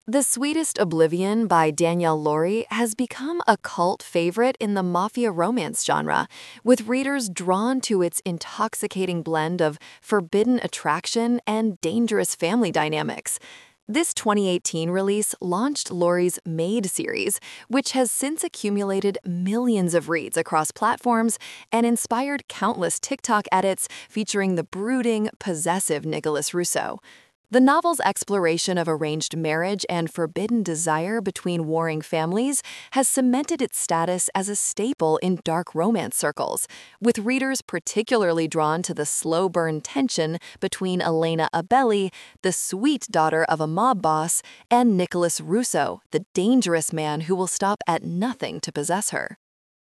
The Sweetest Oblivion by Danielle Laurie has become a cult favorite in the mafia romance genre, with readers drawn to its intoxicating blend of forbidden attraction and dangerous family dynamics. This 2018 release launched Laurie's Maid series, which has since accumulated millions of reads across platforms and inspired countless TikTok edits featuring the brooding, possessive Nicholas Russo. The novel's exploration of arranged marriage and forbidden desire between warring families has cemented its status as a staple in dark romance circles, with readers particularly drawn to the slow burn tension between Elena Abelli, the sweet daughter of a mob boss, and Nicholas Russo, the dangerous man who will stop at nothing to possess her.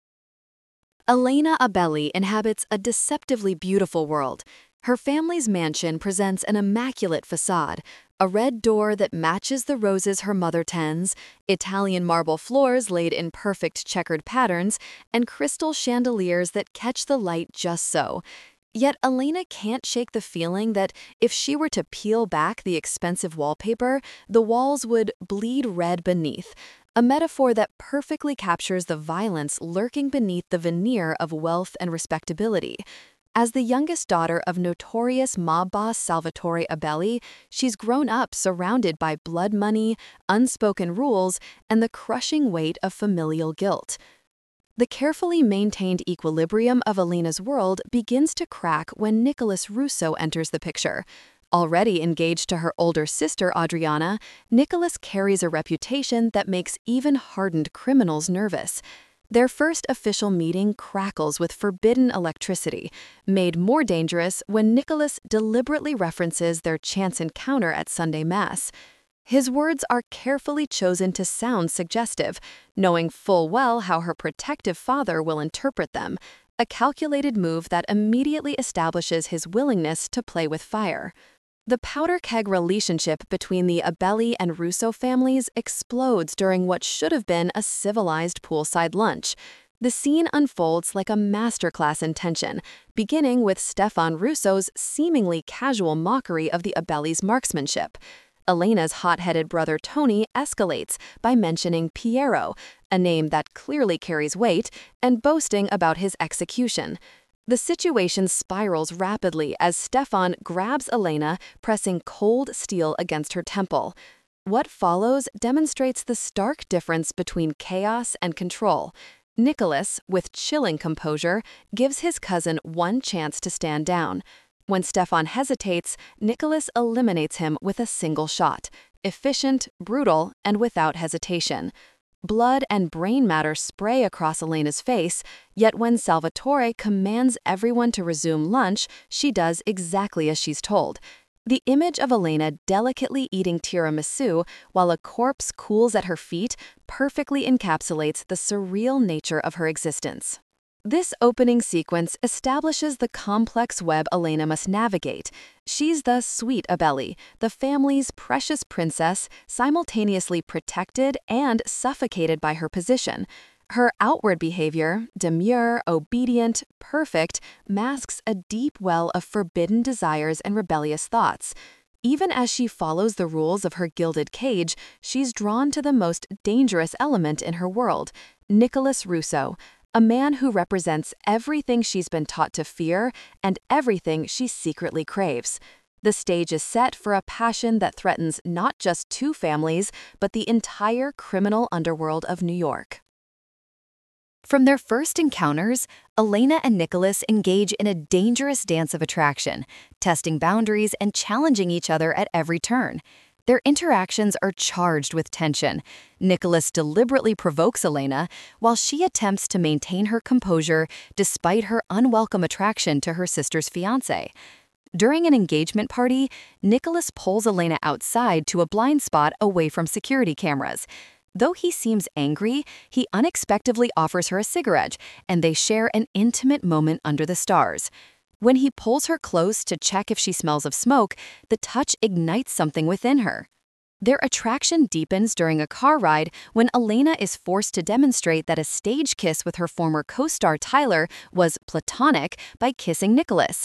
Elena Abelli inhabits a deceptively beautiful world. Her family's mansion presents an immaculate facade, a red door that matches the roses her mother tends, Italian marble floors laid in perfect checkered patterns, and crystal chandeliers that catch the light just so. Yet Elena can't shake the feeling that if she were to peel back the expensive wallpaper, the walls would bleed red beneath, a metaphor that perfectly captures the violence lurking beneath the veneer of wealth and respectability. As the youngest daughter of notorious mob boss Salvatore Abelli, she's grown up surrounded by blood money, unspoken rules, and the crushing weight of familial guilt. The carefully maintained equilibrium of Elena's world begins to crack when Nicholas Russo enters the picture. Already engaged to her older sister Adriana, Nicholas carries a reputation that makes even hardened criminals nervous. Their first official meeting crackles with forbidden electricity, made more dangerous when Nicholas deliberately references their chance encounter at Sunday Mass. His words are carefully chosen to sound suggestive, knowing full well how her protective father will interpret them, a calculated move that immediately establishes his willingness to play with fire. The powder keg relationship between the Abelli and Russo families explodes during what should have been a civilized poolside lunch. The scene unfolds like a masterclass in tension, beginning with Stefan Russo's seemingly casual mockery of the Abelli's marksmanship. Elena's hot-headed brother Tony escalates by mentioning Piero, a name that clearly carries weight, and boasting about his execution. The situation spirals rapidly as Stefan grabs Elena, pressing cold steel against her temple. What follows demonstrates the stark difference between chaos and control. Nicholas, with chilling composure, gives his cousin one chance to stand down. When Stefan hesitates, Nicholas eliminates him with a single shot, efficient, brutal, and without hesitation. Blood and brain matter spray across Elena's face, yet when Salvatore commands everyone to resume lunch, she does exactly as she's told. The image of Elena delicately eating tiramisu while a corpse cools at her feet perfectly encapsulates the surreal nature of her existence. This opening sequence establishes the complex web Elena must navigate. She's the sweet Abelli, the family's precious princess, simultaneously protected and suffocated by her position. Her outward behavior, demure, obedient, perfect, masks a deep well of forbidden desires and rebellious thoughts. Even as she follows the rules of her gilded cage, she's drawn to the most dangerous element in her world, Nicholas Russo, a man who represents everything she's been taught to fear and everything she secretly craves. The stage is set for a passion that threatens not just two families, but the entire criminal underworld of New York. From their first encounters, Elena and Nicholas engage in a dangerous dance of attraction, testing boundaries and challenging each other at every turn. Their interactions are charged with tension. Nicholas deliberately provokes Elena, while she attempts to maintain her composure despite her unwelcome attraction to her sister's fiancé. During an engagement party, Nicholas pulls Elena outside to a blind spot away from security cameras. Though he seems angry, he unexpectedly offers her a cigarette, and they share an intimate moment under the stars. When he pulls her close to check if she smells of smoke, the touch ignites something within her. Their attraction deepens during a car ride when Elena is forced to demonstrate that a stage kiss with her former co-star Tyler was platonic by kissing Nicholas.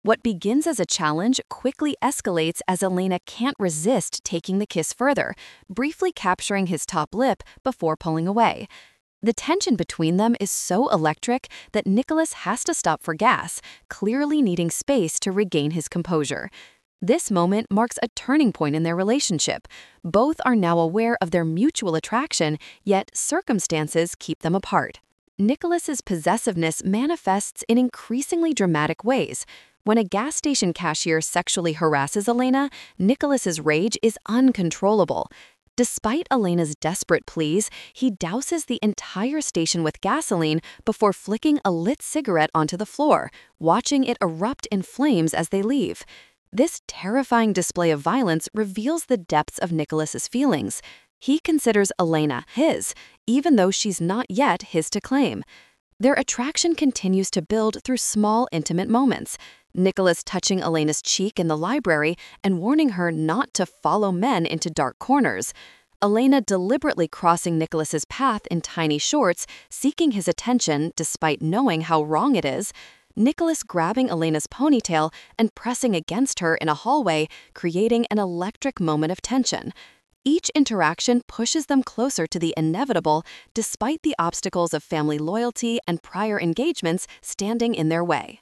What begins as a challenge quickly escalates as Elena can't resist taking the kiss further, briefly capturing his top lip before pulling away. The tension between them is so electric that Nicholas has to stop for gas, clearly needing space to regain his composure. This moment marks a turning point in their relationship. Both are now aware of their mutual attraction, yet circumstances keep them apart. Nicholas's possessiveness manifests in increasingly dramatic ways. When a gas station cashier sexually harasses Elena, Nicholas's rage is uncontrollable. Despite Elena's desperate pleas, he douses the entire station with gasoline before flicking a lit cigarette onto the floor, watching it erupt in flames as they leave. This terrifying display of violence reveals the depths of Nicholas's feelings. He considers Elena his, even though she's not yet his to claim. Their attraction continues to build through small, intimate moments. Nicholas touching Elena's cheek in the library and warning her not to follow men into dark corners. Elena deliberately crossing Nicholas's path in tiny shorts, seeking his attention despite knowing how wrong it is. Nicholas grabbing Elena's ponytail and pressing against her in a hallway, creating an electric moment of tension. Each interaction pushes them closer to the inevitable, despite the obstacles of family loyalty and prior engagements standing in their way.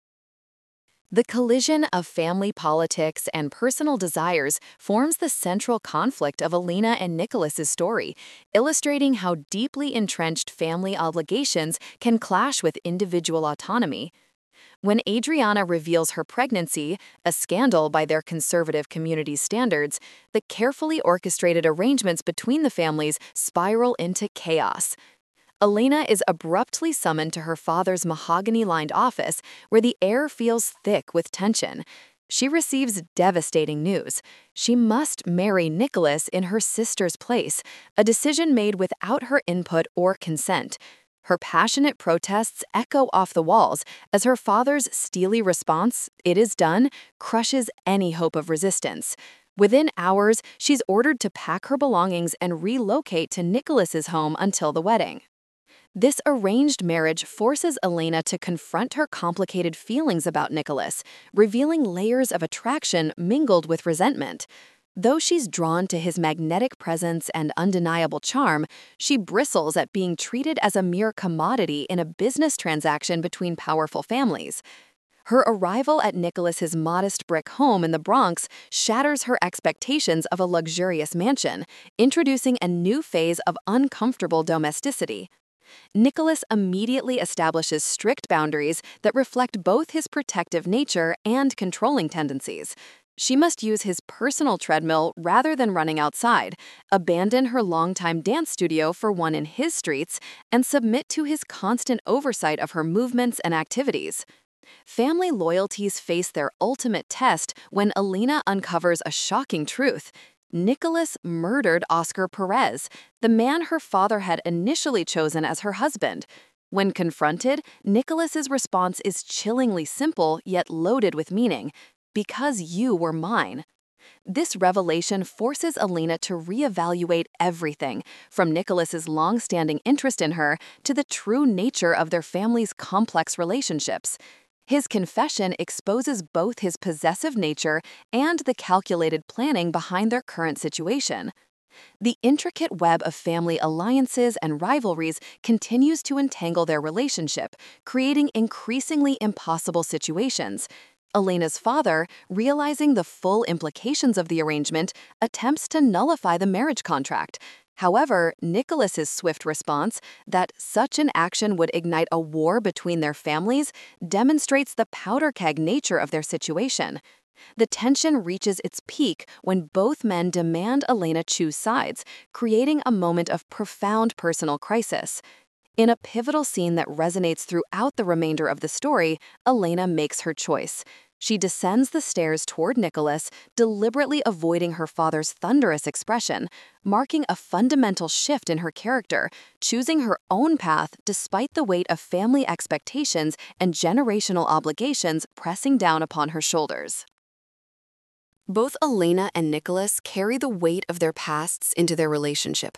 The collision of family politics and personal desires forms the central conflict of Elena and Nicholas's story, illustrating how deeply entrenched family obligations can clash with individual autonomy. When Adriana reveals her pregnancy, a scandal by their conservative community's standards, the carefully orchestrated arrangements between the families spiral into chaos. Elena is abruptly summoned to her father's mahogany-lined office, where the air feels thick with tension. She receives devastating news. She must marry Nicholas in her sister's place, a decision made without her input or consent. Her passionate protests echo off the walls as her father's steely response, "It is done," crushes any hope of resistance. Within hours, she's ordered to pack her belongings and relocate to Nicholas's home until the wedding. This arranged marriage forces Elena to confront her complicated feelings about Nicholas, revealing layers of attraction mingled with resentment. Though she's drawn to his magnetic presence and undeniable charm, she bristles at being treated as a mere commodity in a business transaction between powerful families. Her arrival at Nicholas's modest brick home in the Bronx shatters her expectations of a luxurious mansion, introducing a new phase of uncomfortable domesticity. Nicholas immediately establishes strict boundaries that reflect both his protective nature and controlling tendencies. She must use his personal treadmill rather than running outside, abandon her longtime dance studio for one in his streets, and submit to his constant oversight of her movements and activities. Family loyalties face their ultimate test when Elena uncovers a shocking truth. Nicholas murdered Oscar Perez, the man her father had initially chosen as her husband. When confronted, Nicholas's response is chillingly simple yet loaded with meaning. "Because you were mine." This revelation forces Elena to reevaluate everything, from Nicholas's long-standing interest in her to the true nature of their family's complex relationships. His confession exposes both his possessive nature and the calculated planning behind their current situation. The intricate web of family alliances and rivalries continues to entangle their relationship, creating increasingly impossible situations. Elena's father, realizing the full implications of the arrangement, attempts to nullify the marriage contract. However, Nicholas's swift response, that such an action would ignite a war between their families, demonstrates the powder keg nature of their situation. The tension reaches its peak when both men demand Elena choose sides, creating a moment of profound personal crisis. In a pivotal scene that resonates throughout the remainder of the story, Elena makes her choice. She descends the stairs toward Nicholas, deliberately avoiding her father's thunderous expression, marking a fundamental shift in her character, choosing her own path despite the weight of family expectations and generational obligations pressing down upon her shoulders. Both Elena and Nicholas carry the weight of their pasts into their relationship.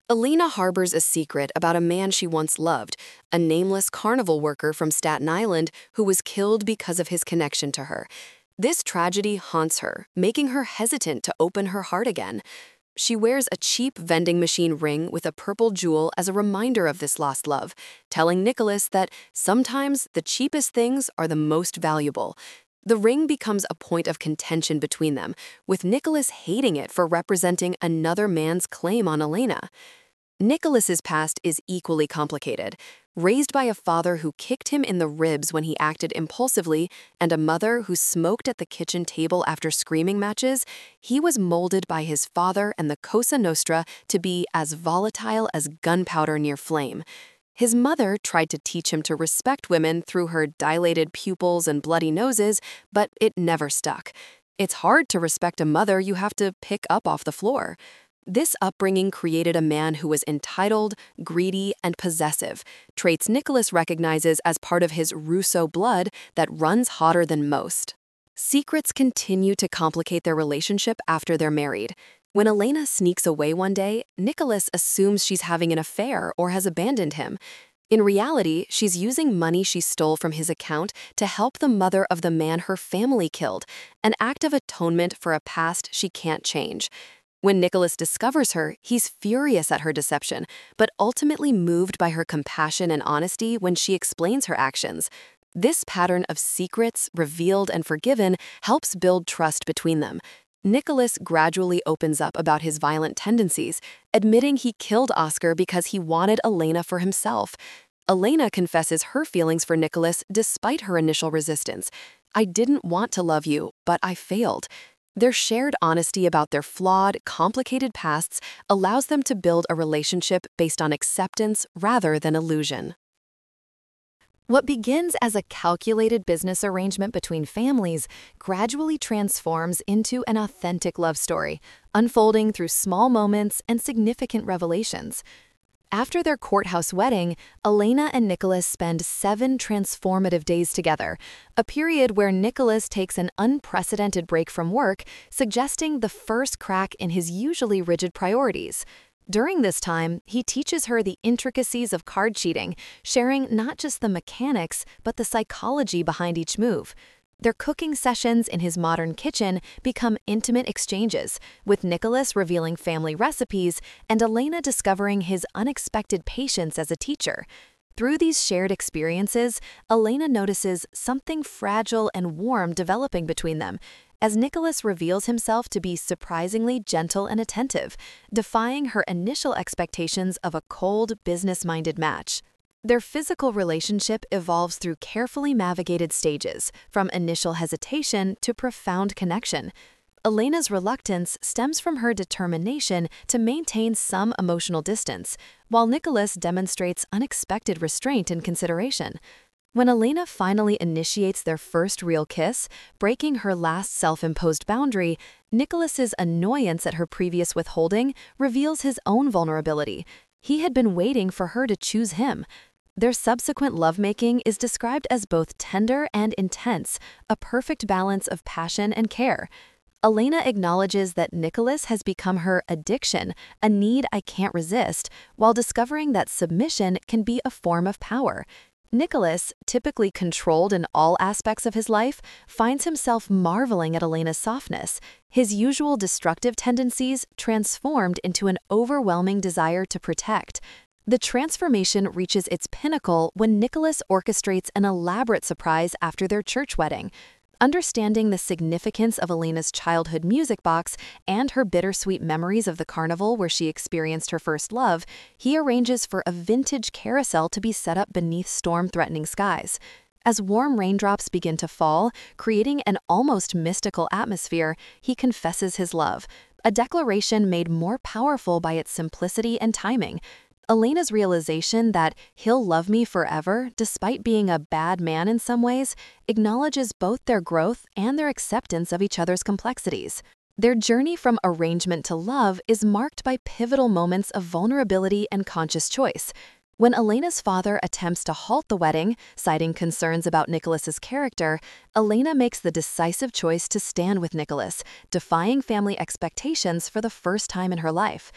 Elena harbors a secret about a man she once loved, a nameless carnival worker from Staten Island who was killed because of his connection to her. This tragedy haunts her, making her hesitant to open her heart again. She wears a cheap vending machine ring with a purple jewel as a reminder of this lost love, telling Nicholas that sometimes the cheapest things are the most valuable. The ring becomes a point of contention between them, with Nicholas hating it for representing another man's claim on Elena. Nicholas's past is equally complicated. Raised by a father who kicked him in the ribs when he acted impulsively and a mother who smoked at the kitchen table after screaming matches, he was molded by his father and the Cosa Nostra to be as volatile as gunpowder near flame. His mother tried to teach him to respect women through her dilated pupils and bloody noses, but it never stuck. It's hard to respect a mother you have to pick up off the floor. This upbringing created a man who was entitled, greedy, and possessive, traits Nicholas recognizes as part of his Rousseau blood that runs hotter than most. Secrets continue to complicate their relationship after they're married. When Elena sneaks away one day, Nicholas assumes she's having an affair or has abandoned him. In reality, she's using money she stole from his account to help the mother of the man her family killed, an act of atonement for a past she can't change. When Nicholas discovers her, he's furious at her deception, but ultimately moved by her compassion and honesty when she explains her actions. This pattern of secrets, revealed and forgiven, helps build trust between them. Nicholas gradually opens up about his violent tendencies, admitting he killed Oscar because he wanted Elena for himself. Elena confesses her feelings for Nicholas despite her initial resistance. "I didn't want to love you, but I failed." Their shared honesty about their flawed, complicated pasts allows them to build a relationship based on acceptance rather than illusion. What begins as a calculated business arrangement between families gradually transforms into an authentic love story, unfolding through small moments and significant revelations. After their courthouse wedding, Elena and Nicholas spend 7 transformative days together, a period where Nicholas takes an unprecedented break from work, suggesting the first crack in his usually rigid priorities. During this time, he teaches her the intricacies of card cheating, sharing not just the mechanics, but the psychology behind each move. Their cooking sessions in his modern kitchen become intimate exchanges, with Nicholas revealing family recipes and Elena discovering his unexpected patience as a teacher. Through these shared experiences, Elena notices something fragile and warm developing between them, as Nicholas reveals himself to be surprisingly gentle and attentive, defying her initial expectations of a cold, business-minded match. Their physical relationship evolves through carefully navigated stages, from initial hesitation to profound connection. Elena's reluctance stems from her determination to maintain some emotional distance, while Nicholas demonstrates unexpected restraint and consideration. When Elena finally initiates their first real kiss, breaking her last self-imposed boundary, Nicholas's annoyance at her previous withholding reveals his own vulnerability. He had been waiting for her to choose him. Their subsequent lovemaking is described as both tender and intense, a perfect balance of passion and care. Elena acknowledges that Nicholas has become her addiction, a need I can't resist, while discovering that submission can be a form of power. Nicholas, typically controlled in all aspects of his life, finds himself marveling at Elena's softness, his usual destructive tendencies transformed into an overwhelming desire to protect. The transformation reaches its pinnacle when Nicholas orchestrates an elaborate surprise after their church wedding. Understanding the significance of Elena's childhood music box and her bittersweet memories of the carnival where she experienced her first love, he arranges for a vintage carousel to be set up beneath storm-threatening skies. As warm raindrops begin to fall, creating an almost mystical atmosphere, he confesses his love, a declaration made more powerful by its simplicity and timing. Elena's realization that he'll love me forever, despite being a bad man in some ways, acknowledges both their growth and their acceptance of each other's complexities. Their journey from arrangement to love is marked by pivotal moments of vulnerability and conscious choice. When Elena's father attempts to halt the wedding, citing concerns about Nicholas's character, Elena makes the decisive choice to stand with Nicholas, defying family expectations for the first time in her life.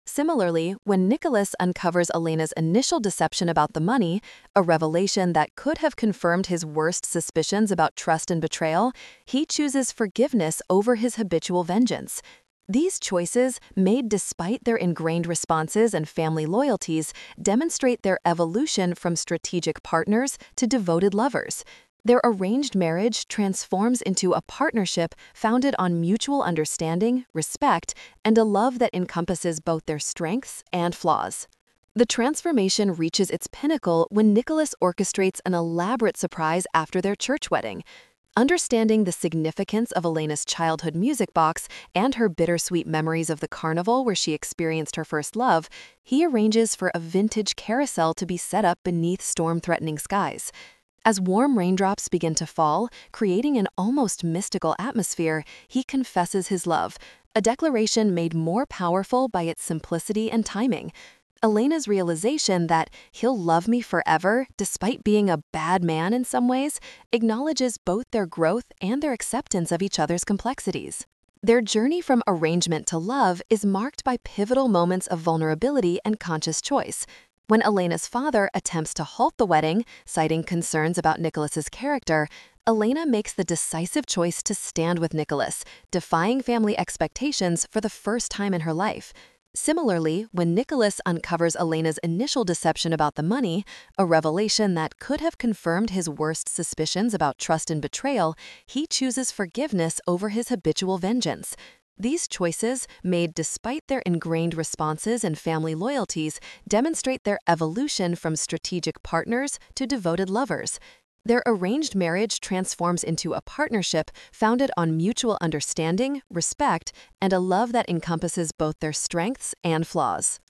Similarly, when Nicholas uncovers Elena's initial deception about the money, a revelation that could have confirmed his worst suspicions about trust and betrayal, he chooses forgiveness over his habitual vengeance. These choices, made despite their ingrained responses and family loyalties, demonstrate their evolution from strategic partners to devoted lovers. Their arranged marriage transforms into a partnership founded on mutual understanding, respect, and a love that encompasses both their strengths and flaws. The transformation reaches its pinnacle when Nicholas orchestrates an elaborate surprise after their church wedding. Understanding the significance of Elena's childhood music box and her bittersweet memories of the carnival where she experienced her first love, he arranges for a vintage carousel to be set up beneath storm-threatening skies. As warm raindrops begin to fall, creating an almost mystical atmosphere, he confesses his love, a declaration made more powerful by its simplicity and timing. Elena's realization that he'll love me forever, despite being a bad man in some ways, acknowledges both their growth and their acceptance of each other's complexities. Their journey from arrangement to love is marked by pivotal moments of vulnerability and conscious choice. When Elena's father attempts to halt the wedding, citing concerns about Nicholas's character, Elena makes the decisive choice to stand with Nicholas, defying family expectations for the first time in her life. Similarly, when Nicholas uncovers Elena's initial deception about the money, a revelation that could have confirmed his worst suspicions about trust and betrayal, he chooses forgiveness over his habitual vengeance. These choices, made despite their ingrained responses and family loyalties, demonstrate their evolution from strategic partners to devoted lovers. Their arranged marriage transforms into a partnership founded on mutual understanding, respect, and a love that encompasses both their strengths and flaws.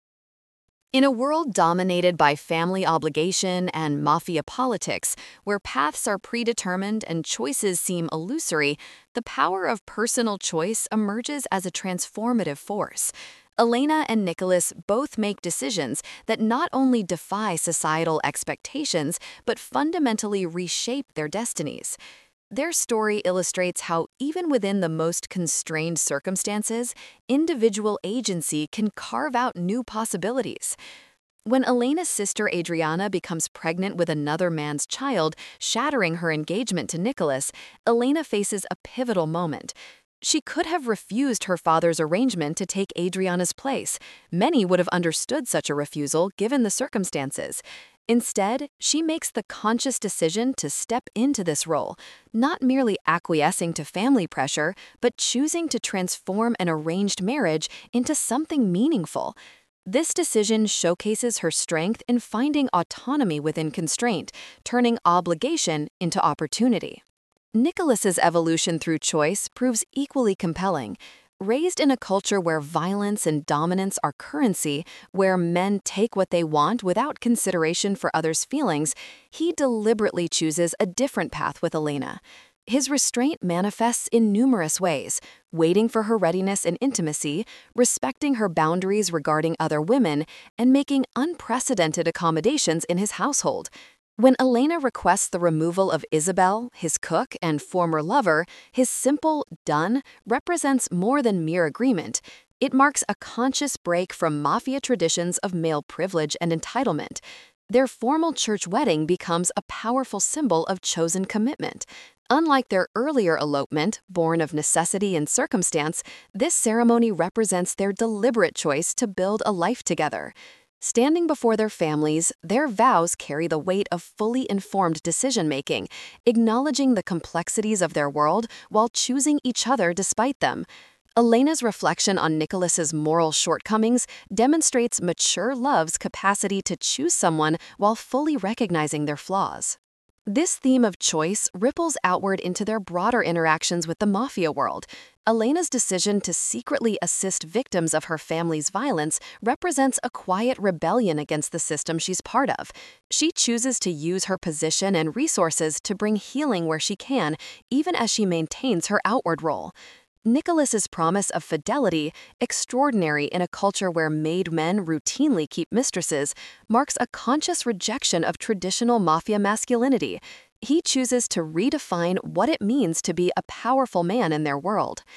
In a world dominated by family obligation and mafia politics, where paths are predetermined and choices seem illusory, the power of personal choice emerges as a transformative force. Elena and Nicholas both make decisions that not only defy societal expectations, but fundamentally reshape their destinies. Their story illustrates how, even within the most constrained circumstances, individual agency can carve out new possibilities. When Elena's sister Adriana becomes pregnant with another man's child, shattering her engagement to Nicholas, Elena faces a pivotal moment. She could have refused her father's arrangement to take Adriana's place. Many would have understood such a refusal given the circumstances. Instead, she makes the conscious decision to step into this role, not merely acquiescing to family pressure, but choosing to transform an arranged marriage into something meaningful. This decision showcases her strength in finding autonomy within constraint, turning obligation into opportunity. Nicholas's evolution through choice proves equally compelling. Raised in a culture where violence and dominance are currency, where men take what they want without consideration for others' feelings, he deliberately chooses a different path with Elena. His restraint manifests in numerous ways: waiting for her readiness and intimacy, respecting her boundaries regarding other women, and making unprecedented accommodations in his household. When Elena requests the removal of Isabel, his cook and former lover, his simple "done" represents more than mere agreement. It marks a conscious break from mafia traditions of male privilege and entitlement. Their formal church wedding becomes a powerful symbol of chosen commitment. Unlike their earlier elopement, born of necessity and circumstance, this ceremony represents their deliberate choice to build a life together. Standing before their families, their vows carry the weight of fully informed decision-making, acknowledging the complexities of their world while choosing each other despite them. Elena's reflection on Nicholas's moral shortcomings demonstrates mature love's capacity to choose someone while fully recognizing their flaws. This theme of choice ripples outward into their broader interactions with the mafia world. Elena's decision to secretly assist victims of her family's violence represents a quiet rebellion against the system she's part of. She chooses to use her position and resources to bring healing where she can, even as she maintains her outward role. Nicholas's promise of fidelity, extraordinary in a culture where made men routinely keep mistresses, marks a conscious rejection of traditional mafia masculinity. He chooses to redefine what it means to be a powerful man in their world.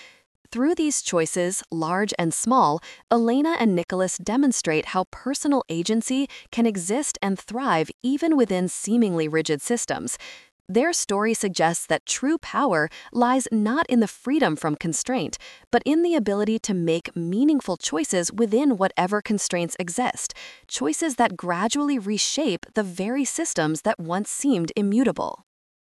Through these choices, large and small, Elena and Nicholas demonstrate how personal agency can exist and thrive even within seemingly rigid systems. Their story suggests that true power lies not in the freedom from constraint, but in the ability to make meaningful choices within whatever constraints exist, choices that gradually reshape the very systems that once seemed immutable.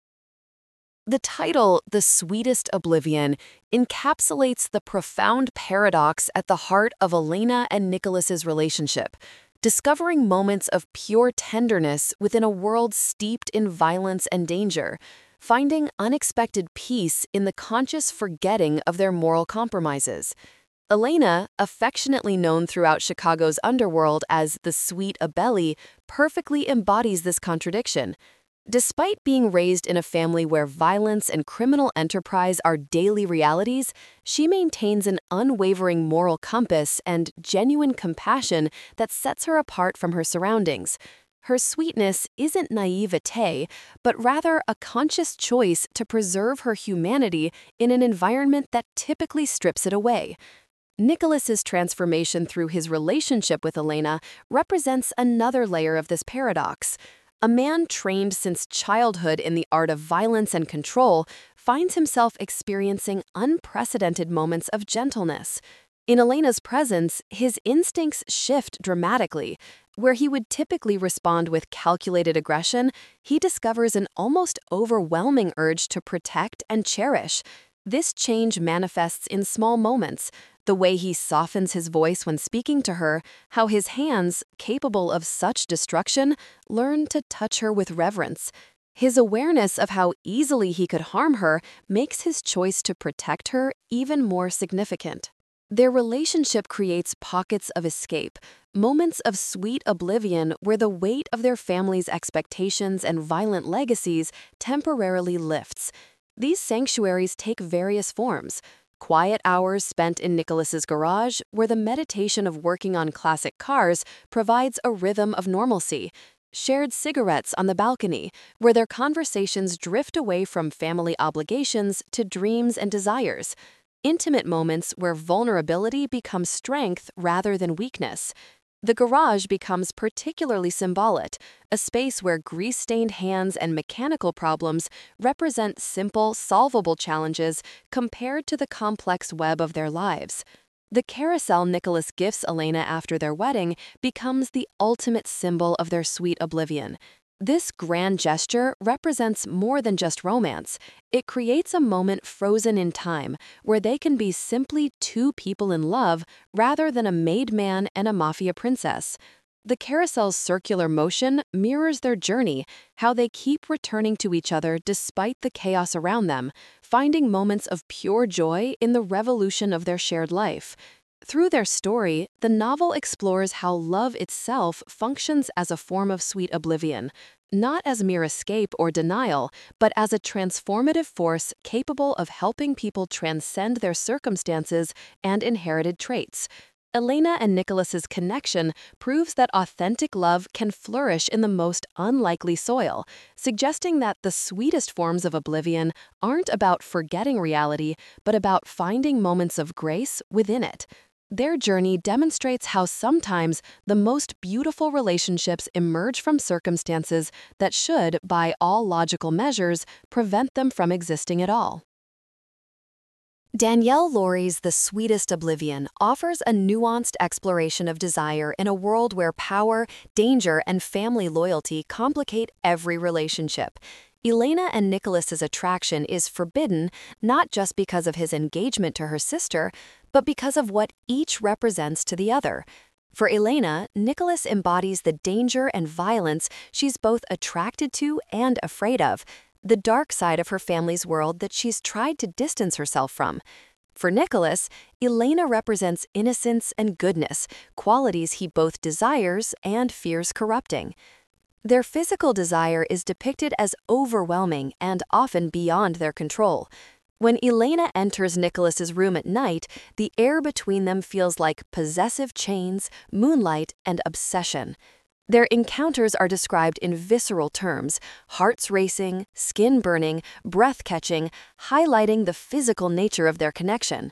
The title, The Sweetest Oblivion, encapsulates the profound paradox at the heart of Elena and Nicholas's relationship. Discovering moments of pure tenderness within a world steeped in violence and danger, finding unexpected peace in the conscious forgetting of their moral compromises. Elena, affectionately known throughout Chicago's underworld as the Sweet Abeli, perfectly embodies this contradiction. Despite being raised in a family where violence and criminal enterprise are daily realities, she maintains an unwavering moral compass and genuine compassion that sets her apart from her surroundings. Her sweetness isn't naivete, but rather a conscious choice to preserve her humanity in an environment that typically strips it away. Nicholas's transformation through his relationship with Elena represents another layer of this paradox. A man trained since childhood in the art of violence and control finds himself experiencing unprecedented moments of gentleness. In Elena's presence, his instincts shift dramatically. Where he would typically respond with calculated aggression, he discovers an almost overwhelming urge to protect and cherish. This change manifests in small moments. The way he softens his voice when speaking to her, how his hands, capable of such destruction, learn to touch her with reverence. His awareness of how easily he could harm her makes his choice to protect her even more significant. Their relationship creates pockets of escape, moments of sweet oblivion where the weight of their family's expectations and violent legacies temporarily lifts. These sanctuaries take various forms. Quiet hours spent in Nicholas's garage, where the meditation of working on classic cars provides a rhythm of normalcy. Shared cigarettes on the balcony, where their conversations drift away from family obligations to dreams and desires. Intimate moments where vulnerability becomes strength rather than weakness. The garage becomes particularly symbolic, a space where grease-stained hands and mechanical problems represent simple, solvable challenges compared to the complex web of their lives. The carousel Nicholas gifts Elena after their wedding becomes the ultimate symbol of their sweet oblivion. This grand gesture represents more than just romance. It creates a moment frozen in time, where they can be simply two people in love rather than a made man and a mafia princess. The carousel's circular motion mirrors their journey, how they keep returning to each other despite the chaos around them, finding moments of pure joy in the revolution of their shared life. Through their story, the novel explores how love itself functions as a form of sweet oblivion, not as mere escape or denial, but as a transformative force capable of helping people transcend their circumstances and inherited traits. Elena and Nicholas's connection proves that authentic love can flourish in the most unlikely soil, suggesting that the sweetest forms of oblivion aren't about forgetting reality, but about finding moments of grace within it. Their journey demonstrates how sometimes the most beautiful relationships emerge from circumstances that should, by all logical measures, prevent them from existing at all. Danielle Laurie's The Sweetest Oblivion offers a nuanced exploration of desire in a world where power, danger, and family loyalty complicate every relationship. Elena and Nicholas's attraction is forbidden not just because of his engagement to her sister, but because of what each represents to the other. For Elena, Nicholas embodies the danger and violence she's both attracted to and afraid of, the dark side of her family's world that she's tried to distance herself from. For Nicholas, Elena represents innocence and goodness, qualities he both desires and fears corrupting. Their physical desire is depicted as overwhelming and often beyond their control. When Elena enters Nicholas's room at night, the air between them feels like possessive chains, moonlight, and obsession. Their encounters are described in visceral terms, hearts racing, skin burning, breath catching, highlighting the physical nature of their connection.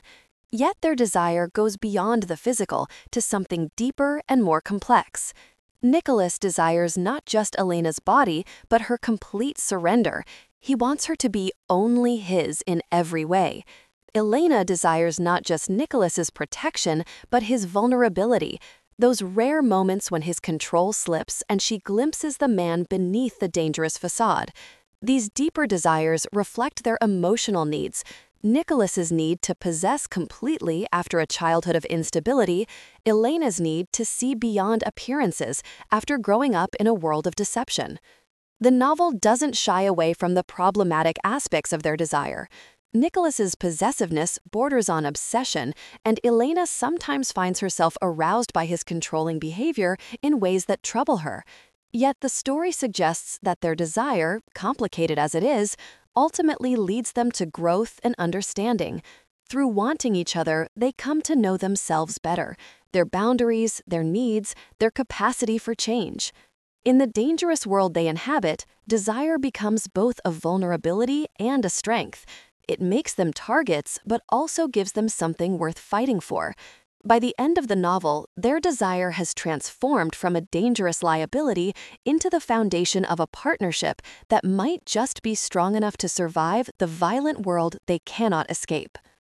Yet their desire goes beyond the physical to something deeper and more complex. Nicholas desires not just Elena's body, but her complete surrender. He wants her to be only his in every way. Elena desires not just Nicholas's protection, but his vulnerability, those rare moments when his control slips and she glimpses the man beneath the dangerous facade. These deeper desires reflect their emotional needs. Nicholas's need to possess completely after a childhood of instability, Elena's need to see beyond appearances after growing up in a world of deception. The novel doesn't shy away from the problematic aspects of their desire. Nicholas's possessiveness borders on obsession, and Elena sometimes finds herself aroused by his controlling behavior in ways that trouble her. Yet the story suggests that their desire, complicated as it is, ultimately leads them to growth and understanding. Through wanting each other, they come to know themselves better, their boundaries, their needs, their capacity for change. In the dangerous world they inhabit, desire becomes both a vulnerability and a strength. It makes them targets, but also gives them something worth fighting for. By the end of the novel, their desire has transformed from a dangerous liability into the foundation of a partnership that might just be strong enough to survive the violent world they cannot escape.